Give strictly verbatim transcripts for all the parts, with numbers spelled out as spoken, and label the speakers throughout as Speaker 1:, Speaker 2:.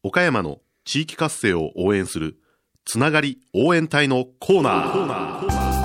Speaker 1: 岡山の地域活性を応援するつながり応援隊のコーナー。コーナーコーナー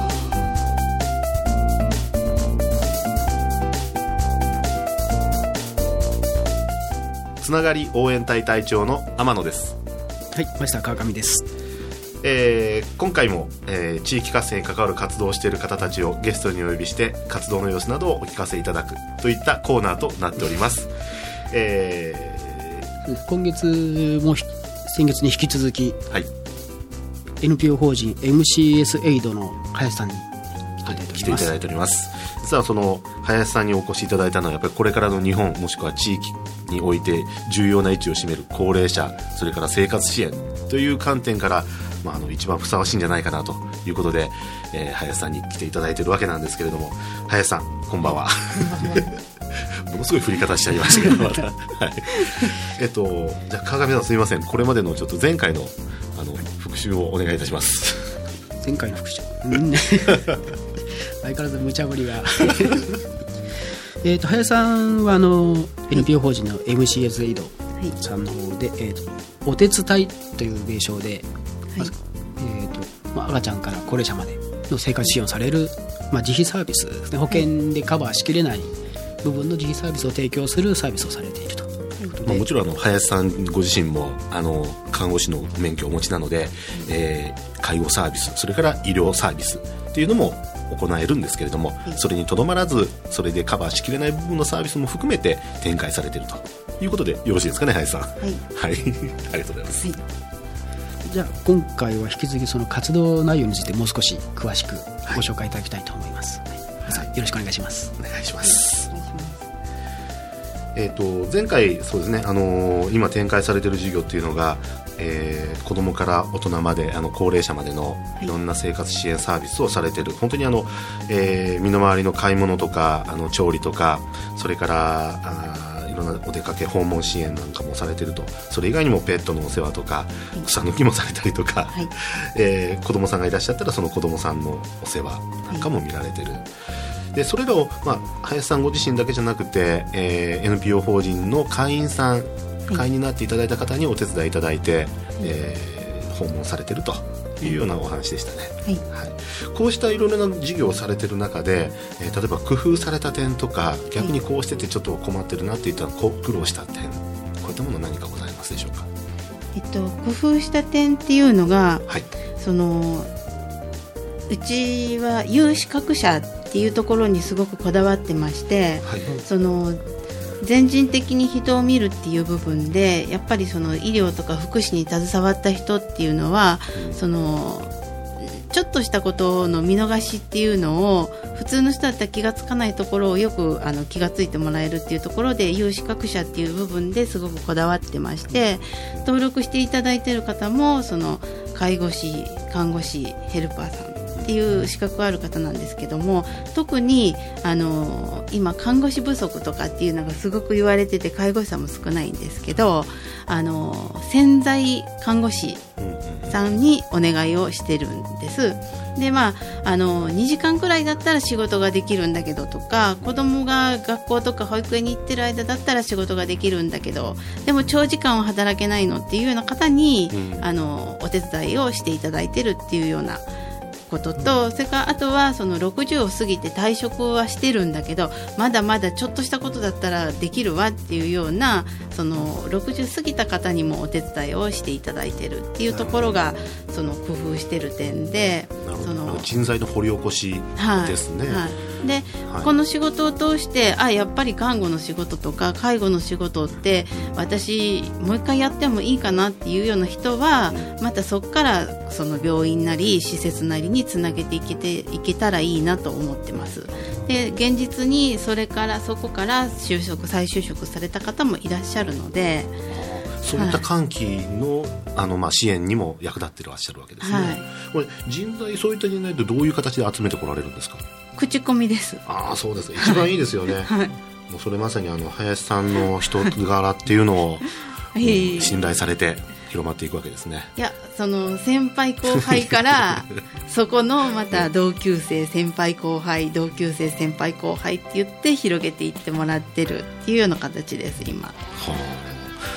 Speaker 1: つながり応援隊隊長の天野です。
Speaker 2: はい、マスター川上です。
Speaker 1: えー、今回も、えー、地域活性に関わる活動をしている方たちをゲストにお呼びして活動の様子などをお聞かせいただくといったコーナーとなっております。え
Speaker 2: ー、今月も先月に引き続き、はい、エヌピーオー 法人 エムシーエス エイドの林さんに
Speaker 1: 来ていただいております。実はその林さんにお越しいただいたのはやっぱりこれからの日本もしくは地域において重要な位置を占める高齢者、それから生活支援という観点から、まあ、あの一番ふさわしいんじゃないかなということで、えー、林さんに来ていただいているわけなんですけれども、林さんこんばんは。ものすごい振り方しちゃいましたけどまた、はい、えっとじゃあ川上さんすみません、これまでのちょっと前回のあの復習をお願いいたします。
Speaker 2: 前回の復習相変わらず無茶ぶりがえと林さんはあの エヌピーオー 法人の エムシーエス エイドさんの方で、はい、えー、とお手伝いという名称で、はい、えーとまあ、赤ちゃんから高齢者までの生活支援をされる、まあ、自費サービスですね。保険でカバーしきれない部分の自費サービスを提供するサービスをされているということで、
Speaker 1: まあ、もちろんあの林さんご自身もあの看護師の免許をお持ちなので、えー、介護サービス、それから医療サービスっていうのも行えるんですけれども、はい、それにとどまらずそれでカバーしきれない部分のサービスも含めて展開されているということでよろしいですかね、林さん。はい、はい、ありがとうございます。はい、
Speaker 2: じゃあ今回は引き続きその活動内容についてもう少し詳しくご紹介いただきたいと思います。はいはい、よろしくお願いします。
Speaker 1: お願いします。はい、えー、と前回そうですね、あのー、今展開されている事業っていうのが、えー、子どもから大人まであの高齢者までのいろんな生活支援サービスをされている、本当にあの、えー、身の回りの買い物とかあの調理とか、それからあいろんなお出かけ訪問支援なんかもされていると。それ以外にもペットのお世話とか草抜きもされたりとか、はい、えー、子どもさんがいらっしゃったらその子どもさんのお世話なんかも見られている。でそれらを、まあ、林さんご自身だけじゃなくて、えー、エヌピーオー 法人の会員さん、会員になっていただいた方にお手伝いいただいて、はい、えー、訪問されているというようなお話でしたね。はいはい、こうしたいろいろな事業をされている中で、えー、例えば工夫された点とか、逆にこうしててちょっと困ってるなっていった苦労した点、こういったもの何かございますでしょうか。
Speaker 3: えっと、工夫した点っていうのが、はい、そのうちは有資格者っていうところにすごくこだわってまして、はい、その全人的に人を見るっていう部分でやっぱりその医療とか福祉に携わった人っていうのは、うん、そのちょっとしたことの見逃しっていうのを普通の人だったら気がつかないところをよくあの気がついてもらえるっていうところで有資格者っていう部分ですごくこだわってまして、登録していただいている方もその介護士、看護師、ヘルパーさんっていう資格がある方なんですけども、特にあの今看護師不足とかっていうのがすごく言われてて、介護士さんも少ないんですけど、あの潜在看護師さんにお願いをしてるんです。で、まあ、あのにじかんくらいだったら仕事ができるんだけどとか、子供が学校とか保育園に行ってる間だったら仕事ができるんだけど、でも長時間は働けないのっていうような方に、うん、あのお手伝いをしていただいてるっていうようなことと、それからあとはそのろくじゅうを過ぎて退職はしてるんだけど、まだまだちょっとしたことだったらできるわっていうような、そのろくじゅう過ぎた方にもお手伝いをしていただいてるっていうところがその工夫してる点で、
Speaker 1: その人材の掘り起こしですね。はいはい、で、はい、この仕事を通してあやっぱり看護の仕事とか介護の仕事って私もう一回やってもいいかなっていうような人は、またそこからその病院なり施設なりにつなげていけていけたらいいなと思ってます。で、現実にそれからそこから就職再就職された方もいらっしゃるので、そういった喚起の、はい、あのまあ支援にも役立ってらっしゃるわけですね。はい、これ人材、そういった人材ってどういう形で集めてこられるんですか。
Speaker 3: 口コミです。
Speaker 1: ああ、そうです。一番いいですよね。はい、もうそれまさにあの林さんの人柄っていうのを、うん、信頼されて広まっていくわけですね。
Speaker 3: いや、その先輩後輩からそこのまた同級生先輩後輩同級生先輩後輩って言って広げていってもらってるっていうような形です今。はあ、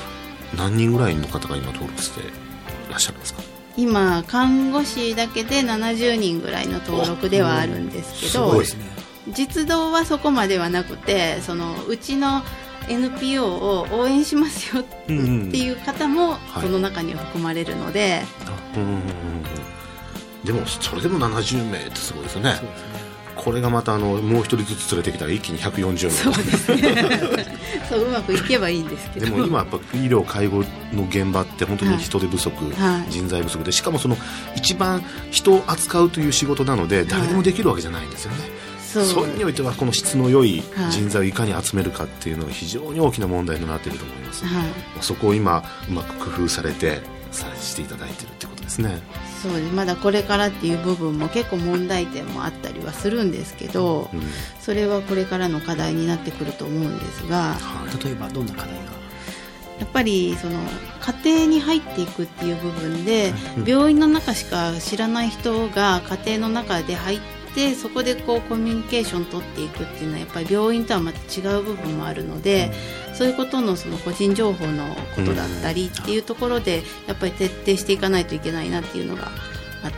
Speaker 1: 何人ぐらいの方が今登録していらっしゃるんですか？
Speaker 3: 今看護師だけでななじゅうにんぐらいの登録ではあるんですけど、すごいですね。実動はそこまではなくて、そのうちの エヌピーオー を応援しますよっていう方もその中には含まれるので、
Speaker 1: うんうん、でもそれでもななじゅうめいってすごいですよね。そうですね。これがまたあのもう一人ずつ連れてきたら一気にひゃくよんじゅうめい。
Speaker 3: そうですねそううまくいけばいいんですけど、
Speaker 1: でも今やっぱ医療介護の現場って本当に人手不足、はい、人材不足で、しかもその一番人を扱うという仕事なので誰でもできるわけじゃないんですよね、はい。そうそういう意味においてはこの質の良い人材をいかに集めるかっていうのが非常に大きな問題になっていると思います、はい。そこを今うまく工夫されてさしていただいているってことですね。
Speaker 3: そうです。まだこれからっていう部分も結構問題点もあったりはするんですけど、うん、それはこれからの課題になってくると思うんですが、は
Speaker 2: い、例えばどんな課題が？
Speaker 3: やっぱりその家庭に入っていくっていう部分で、うん、病院の中しか知らない人が家庭の中で入ってそこでこうコミュニケーション取っていくっていうのはやっぱり病院とはまた違う部分もあるので、うん、そういうことのその個人情報のことだったりっていうところでやっぱり徹底していかないといけないなっていうのがあって、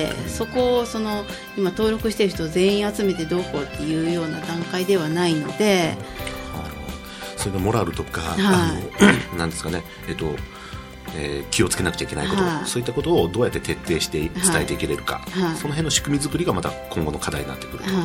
Speaker 3: そこをその今登録している人全員集めてどうこうっていうような段階ではないので、
Speaker 1: それでモラルとか、はい、あのなんですかね、えっとえー、気をつけなくちゃいけないこと、はい、そういったことをどうやって徹底して伝えていけれるか、はいはい、その辺の仕組み作りがまた今後の課題になってくると、はい、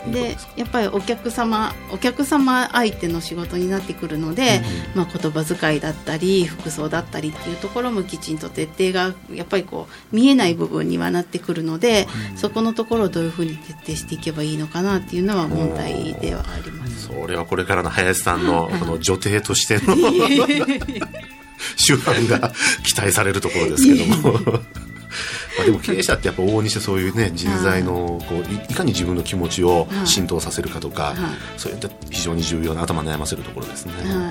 Speaker 3: でやっぱりお客様お客様相手の仕事になってくるので、うん、まあ、言葉遣いだったり服装だったりっていうところもきちんと徹底がやっぱりこう見えない部分にはなってくるので、うん、そこのところをどういうふうに徹底していけばいいのかなっていうのは問題ではあります。
Speaker 1: それはこれからの林さんのこの女帝としての手腕が期待されるところですけどもまあでも経営者ってやっぱ往々にしてそういうね人材のこう い, いかに自分の気持ちを浸透させるかとか、はい、そういった非常に重要な頭悩ませるところですね、
Speaker 3: はい、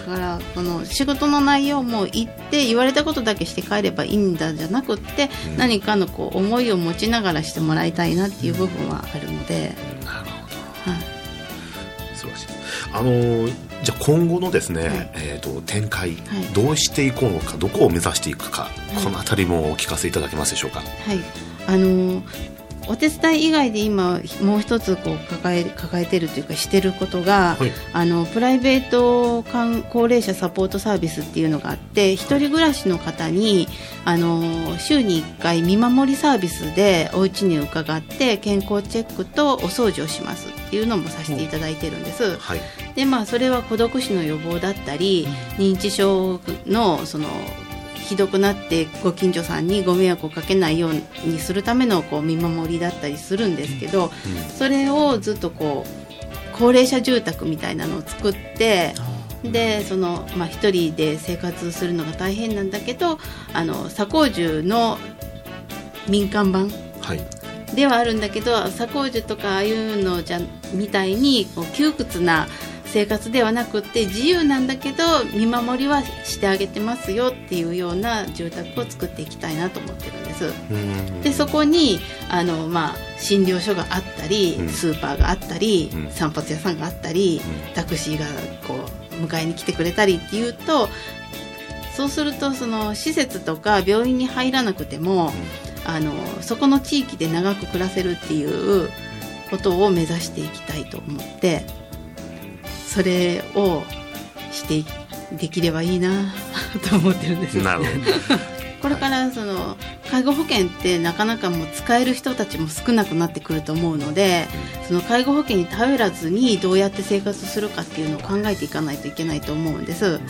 Speaker 3: だからこの仕事の内容も言って言われたことだけして帰ればいいんだじゃなくって、うん、何かのこう思いを持ちながらしてもらいたいなっていう部分はあるので、
Speaker 1: うん、なるほど、はい、素晴らしい。あのーじゃあ今後のですね、はい、えー、と展開、はい、どうしていこうのか、どこを目指していくか、はい、このあたりもお聞かせいただけますでしょうか。
Speaker 3: はい、あのー、お手伝い以外で今もう一つこう抱え、抱えてるというかしてることが、はい、あのプライベート高齢者サポートサービスっていうのがあって、一人暮らしの方にあの週にいっかい見守りサービスでお家に伺って健康チェックとお掃除をしますっていうのもさせていただいてるんです、はい。でまあ、それは孤独死の予防だったり、うん、認知症 の, そのひどくなってご近所さんにご迷惑をかけないようにするためのこう見守りだったりするんですけど、うん、それをずっとこう高齢者住宅みたいなのを作って、でその、まあ、一人で生活するのが大変なんだけど、あの左高樹の民間版、はい、ではあるんだけど、左高樹とかああいうのじゃみたいにこう窮屈な生活ではなくって自由なんだけど見守りはしてあげてますよっていうような住宅を作っていきたいなと思ってるんです。でそこにあの、まあ、診療所があったり、うん、スーパーがあったり、うん、散髪屋さんがあったり、うん、タクシーがこう迎えに来てくれたりっていうと、そうするとその施設とか病院に入らなくても、うん、あのそこの地域で長く暮らせるっていうことを目指していきたいと思って、それをしてできればいいなと思ってるんです。
Speaker 1: なるほど
Speaker 3: これからその介護保険ってなかなかもう使える人たちも少なくなってくると思うので、その介護保険に頼らずにどうやって生活するかっていうのを考えていかないといけないと思うんです、はい、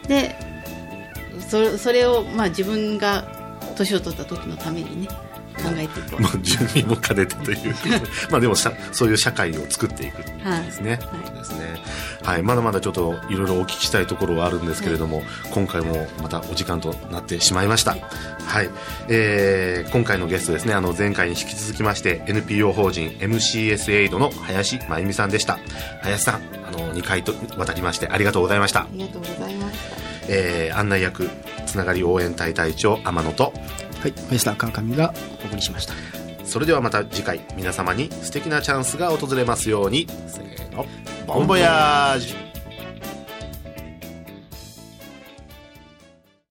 Speaker 3: で そ, それをまあ自分が年を取った時のためにね考えていこう、
Speaker 1: まあ、住民も兼ねてというまあでもそういう社会を作っていくですね、はいはいですねはい、まだまだちょっといろいろお聞きしたいところはあるんですけれども、はい、今回もまたお時間となってしまいました、はいはいえー、今回のゲストですね、あの前回に引き続きまして エヌピーオー 法人 エムシーエス エイドの林真由美さんでした。林さん、あのにかいとわたりましてありがとうございました。
Speaker 3: ありがとうございました、
Speaker 1: えー、案内役つながり応援隊隊長天野と、
Speaker 2: はい、マイスター川上がお送りしました。
Speaker 1: それではまた次回皆様に素敵なチャンスが訪れますように。せーの、ボンボヤージュ。